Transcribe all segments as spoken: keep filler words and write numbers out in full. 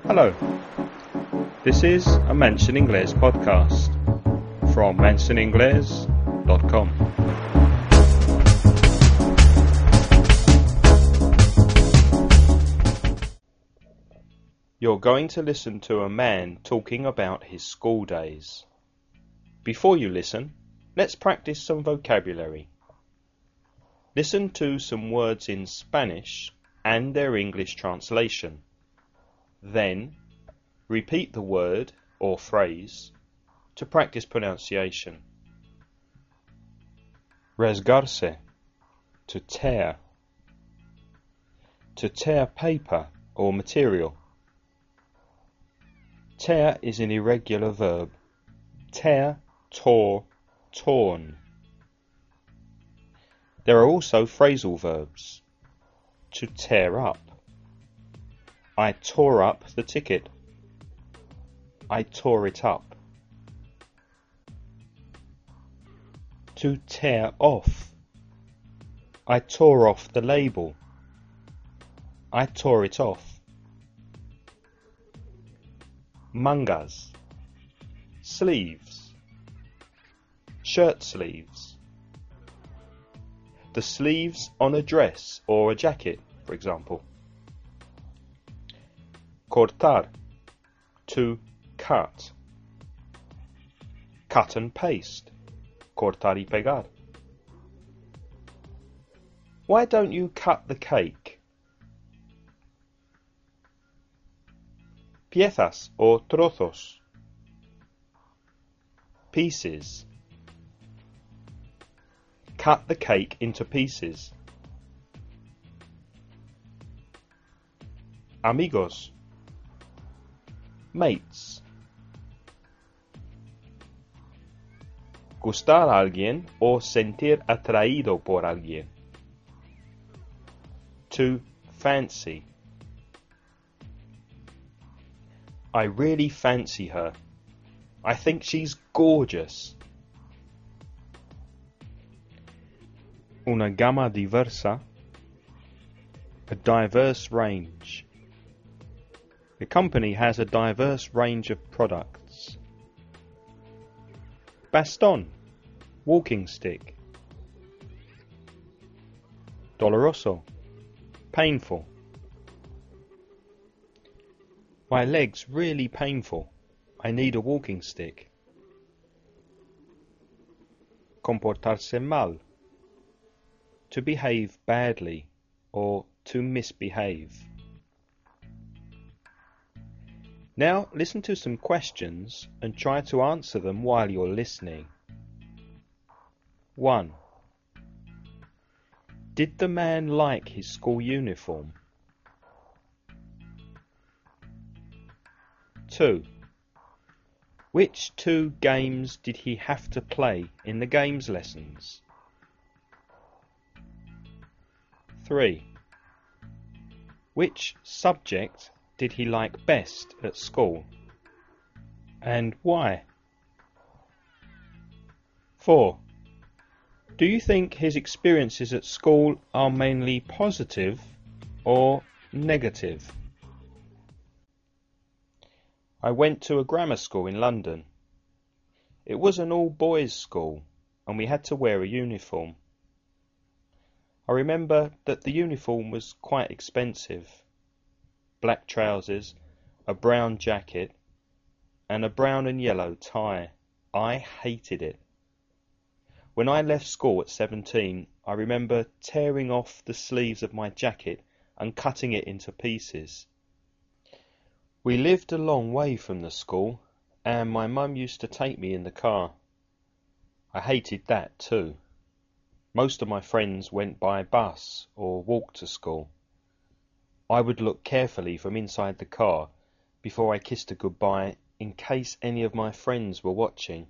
Hello, this is a Mention Inglés podcast from mention inglés dot com. You're going to listen to a man talking about his school days. Before you listen, let's practice some vocabulary. Listen to some words in Spanish and their English translation. Then, repeat the word or phrase to practice pronunciation. Rasgarse, to tear. To tear paper or material. Tear is an irregular verb. Tear, tore, torn. There are also phrasal verbs. To tear up. I tore up the ticket. I tore it up. To tear off. I tore off the label. I tore it off. Mangas. Sleeves. Shirt sleeves. The sleeves on a dress or a jacket, for example. Cortar, to cut. Cut and paste, cortar y pegar. Why don't you cut the cake? Piezas o trozos. Pieces. Cut the cake into pieces. Amigos. Mates. Gustar a alguien o sentir atraído por alguien. To fancy. I really fancy her. I think she's gorgeous. Una gama diversa. A diverse range. The company has a diverse range of products. Baston, walking stick. Doloroso, painful. My leg's really painful. I need a walking stick. Comportarse mal, to behave badly or to misbehave. Now listen to some questions and try to answer them while you're listening. one. Did the man like his school uniform? two. Which two games did he have to play in the games lessons? three. Which subject did he like best at school, and why? four. Do you think his experiences at school are mainly positive or negative? I went to a grammar school in London. It was an all-boys school and we had to wear a uniform. I remember that the uniform was quite expensive. Black trousers, a brown jacket, and a brown and yellow tie. I hated it. When I left school at seventeen, I remember tearing off the sleeves of my jacket and cutting it into pieces. We lived a long way from the school, and my mum used to take me in the car. I hated that too. Most of my friends went by bus or walked to school. I would look carefully from inside the car before I kissed her goodbye in case any of my friends were watching.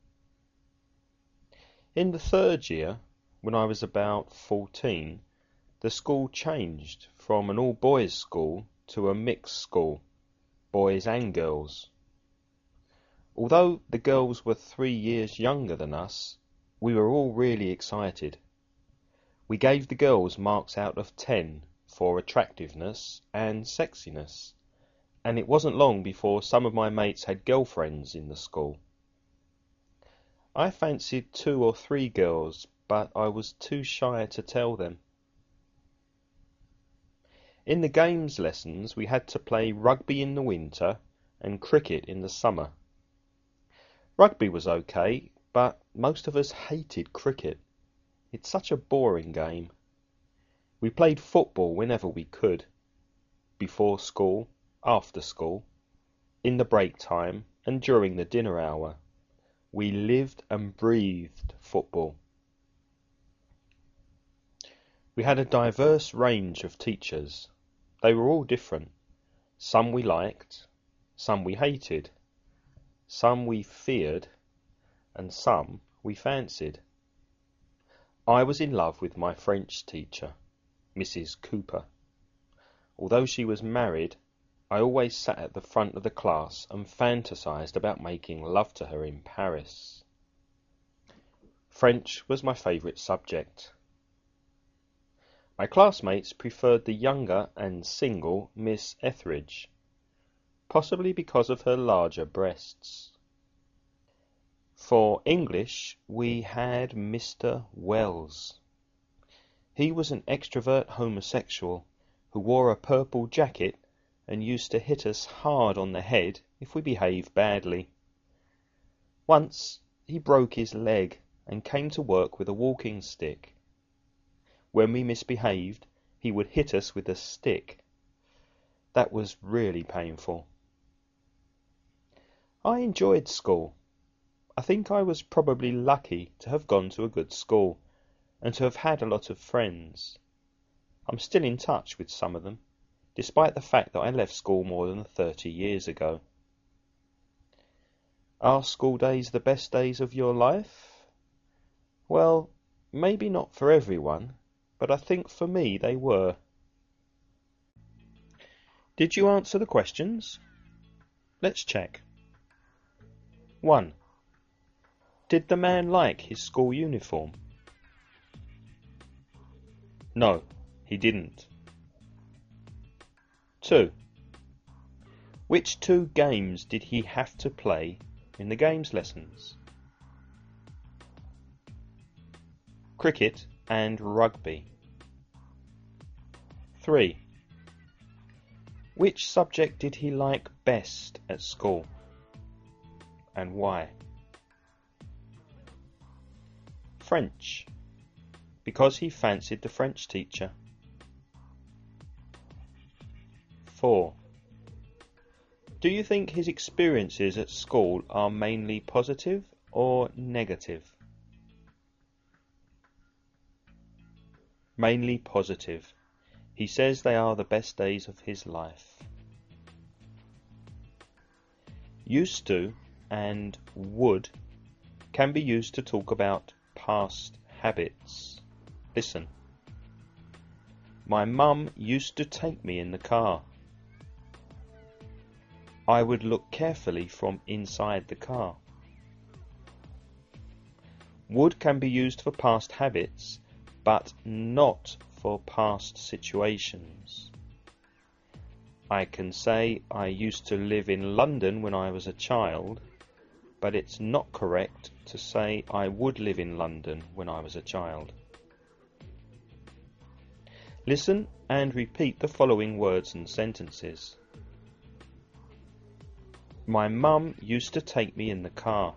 In the third year, when I was about fourteen, the school changed from an all-boys school to a mixed school, boys and girls. Although the girls were three years younger than us, we were all really excited. We gave the girls marks out of ten for attractiveness and sexiness, and it wasn't long before some of my mates had girlfriends in the school. I fancied two or three girls, but I was too shy to tell them. In the games lessons we had to play rugby in the winter and cricket in the summer. Rugby was okay, but most of us hated cricket. It's such a boring game. We played football whenever we could, before school, after school, in the break time, and during the dinner hour. We lived and breathed football. We had a diverse range of teachers. They were all different. Some we liked, some we hated, some we feared, and some we fancied. I was in love with my French teacher, Missus Cooper. Although she was married, I always sat at the front of the class and fantasized about making love to her in Paris. French was my favourite subject. My classmates preferred the younger and single Miss Etheridge, possibly because of her larger breasts. For English, we had Mister Wells. He was an extrovert homosexual who wore a purple jacket and used to hit us hard on the head if we behaved badly. Once he broke his leg and came to work with a walking stick. When we misbehaved, he would hit us with a stick. That was really painful. I enjoyed school. I think I was probably lucky to have gone to a good school and to have had a lot of friends. I'm still in touch with some of them, despite the fact that I left school more than thirty years ago. Are school days the best days of your life? Well, maybe not for everyone, but I think for me they were. Did you answer the questions? Let's check. one. Did the man like his school uniform? No, he didn't. two. Which two games did he have to play in the games lessons? Cricket and rugby. three. Which subject did he like best at school, and why? French, because he fancied the French teacher. four. Do you think his experiences at school are mainly positive or negative? Mainly positive. He says they are the best days of his life. Used to and would can be used to talk about past habits. Listen. My mum used to take me in the car. I would look carefully from inside the car. Would can be used for past habits, but not for past situations. I can say I used to live in London when I was a child, but it's not correct to say I would live in London when I was a child. Listen and repeat the following words and sentences. My mum used to take me in the car.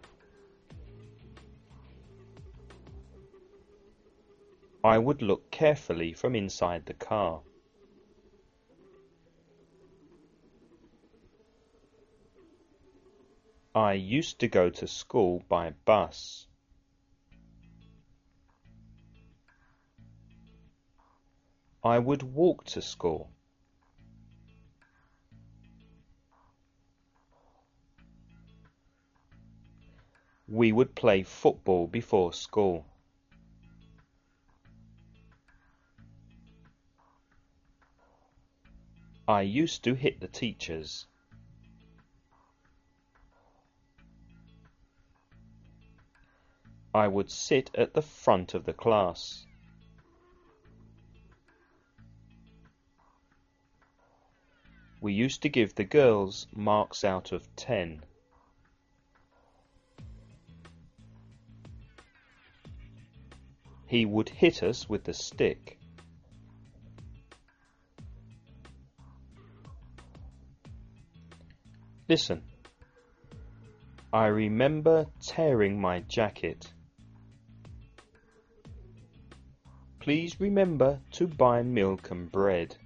I would look carefully from inside the car. I used to go to school by bus. I would walk to school. We would play football before school. I used to hit the teachers. I would sit at the front of the class. We used to give the girls marks out of ten. He would hit us with the stick. Listen. I remember tearing my jacket. Please remember to buy milk and bread.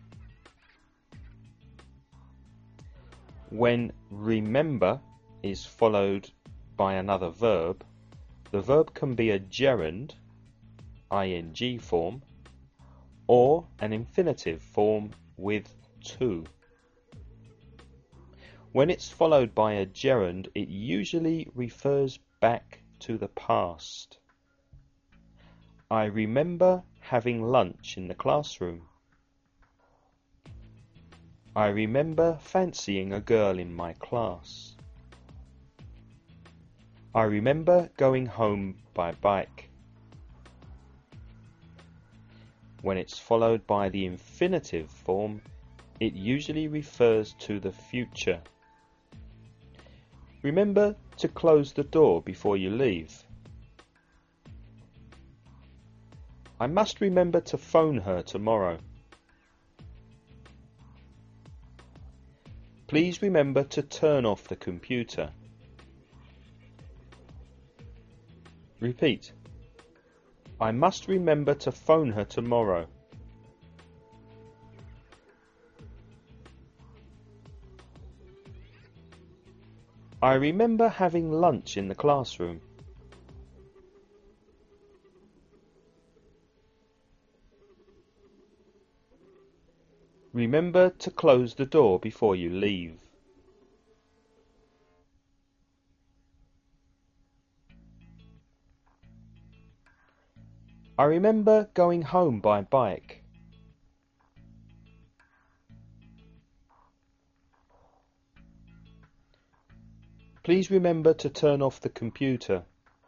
When remember is followed by another verb, the verb can be a gerund, ing form, or an infinitive form with to. When it's followed by a gerund, it usually refers back to the past. I remember having lunch in the classroom. I remember fancying a girl in my class. I remember going home by bike. When it's followed by the infinitive form, it usually refers to the future. Remember to close the door before you leave. I must remember to phone her tomorrow. Please remember to turn off the computer. Repeat. I must remember to phone her tomorrow. I remember having lunch in the classroom. Remember to close the door before you leave. I remember going home by bike. Please remember to turn off the computer.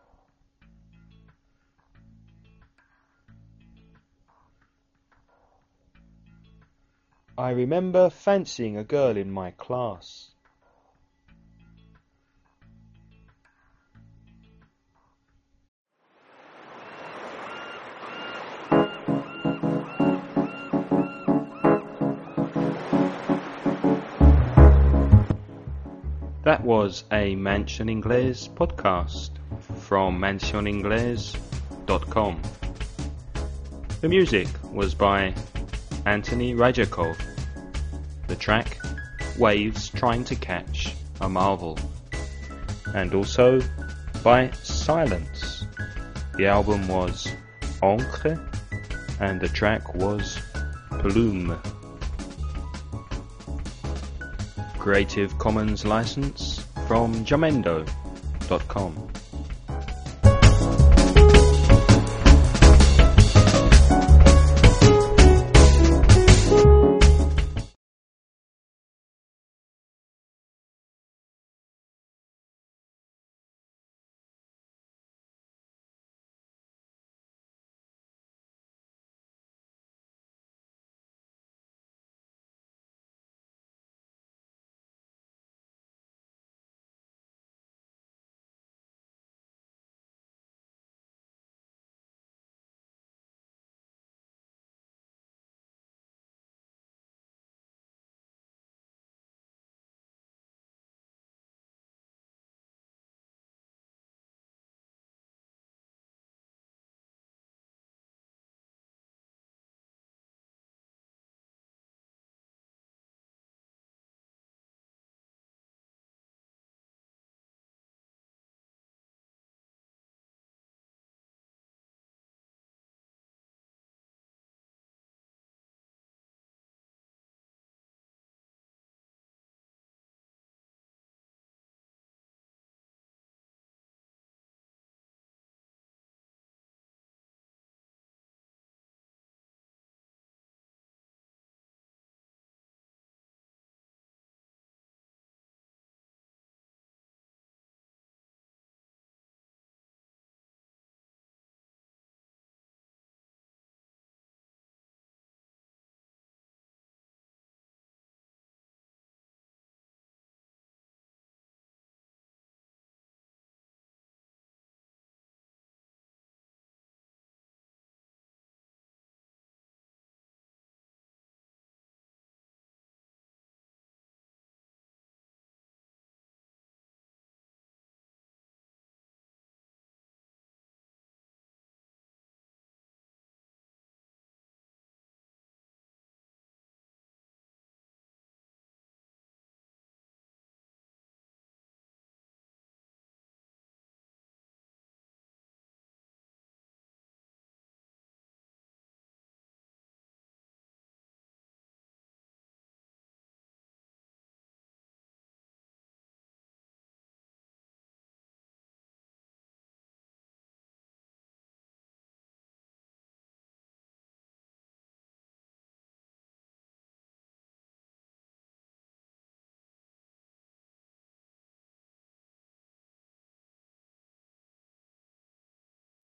I remember fancying a girl in my class. That was a Mansion Inglés podcast from mansion inglés dot com. The music was by Anthony Rajakov. The track, Waves Trying to Catch a Marvel. And also by Silence. The album was Encre and the track was Plume. Creative Commons license from jamendo dot com.